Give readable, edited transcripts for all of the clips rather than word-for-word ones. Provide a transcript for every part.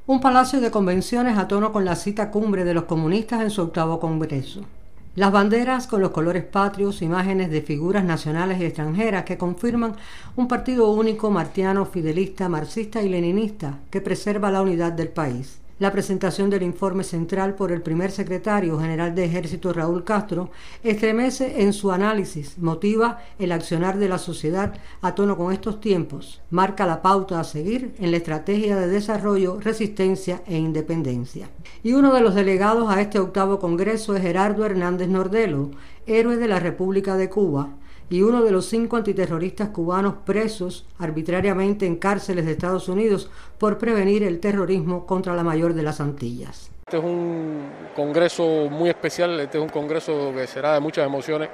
Un palacio de convenciones a tono con la cita cumbre de los comunistas en su 8º Congreso. Las banderas con los colores patrios, imágenes de figuras nacionales y extranjeras que confirman un partido único, martiano, fidelista, marxista y leninista que preserva la unidad del país. La presentación del informe central por el primer secretario general de Ejército, Raúl Castro, estremece en su análisis, motiva el accionar de la sociedad a tono con estos tiempos, marca la pauta a seguir en la estrategia de desarrollo, resistencia e independencia. Y uno de los delegados a este 8º Congreso es Gerardo Hernández Nordelo, héroe de la República de Cuba, y uno de los 5 antiterroristas cubanos presos arbitrariamente en cárceles de Estados Unidos por prevenir el terrorismo contra la mayor de las Antillas. Este es un congreso muy especial, este es un congreso que será de muchas emociones.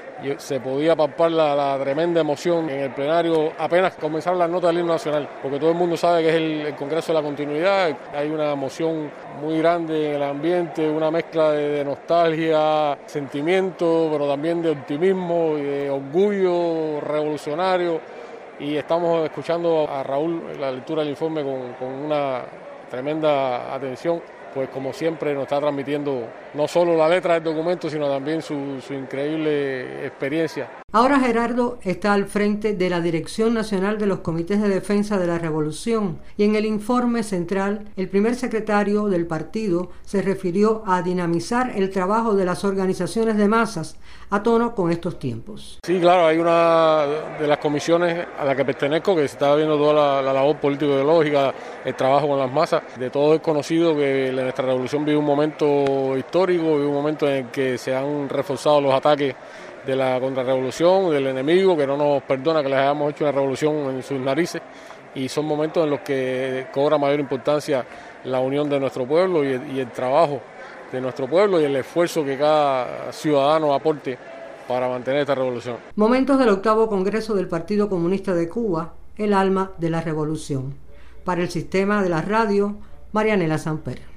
Se podía palpar la tremenda emoción en el plenario apenas comenzaron las notas del himno nacional, porque todo el mundo sabe que es el Congreso de la Continuidad. Hay una emoción muy grande en el ambiente, una mezcla de nostalgia, sentimiento, pero también de optimismo y de orgullo revolucionario. Y estamos escuchando a Raúl la lectura del informe con una tremenda atención. Pues como siempre nos está transmitiendo no solo la letra del documento, sino también su increíble experiencia. Ahora Gerardo está al frente de la Dirección Nacional de los Comités de Defensa de la Revolución y en el informe central el primer secretario del partido se refirió a dinamizar el trabajo de las organizaciones de masas a tono con estos tiempos. Sí, claro, hay una de las comisiones a la que pertenezco que se está viendo toda la labor político-ideológica, el trabajo con las masas. De todos es conocido que nuestra revolución vive un momento histórico, vive un momento en el que se han reforzado los ataques de la contrarrevolución, del enemigo, que no nos perdona que les hayamos hecho una revolución en sus narices, y son momentos en los que cobra mayor importancia la unión de nuestro pueblo y el trabajo de nuestro pueblo y el esfuerzo que cada ciudadano aporte para mantener esta revolución. Momentos del 8º Congreso del Partido Comunista de Cuba, el alma de la revolución. Para el Sistema de la Radio, Marianela Samper.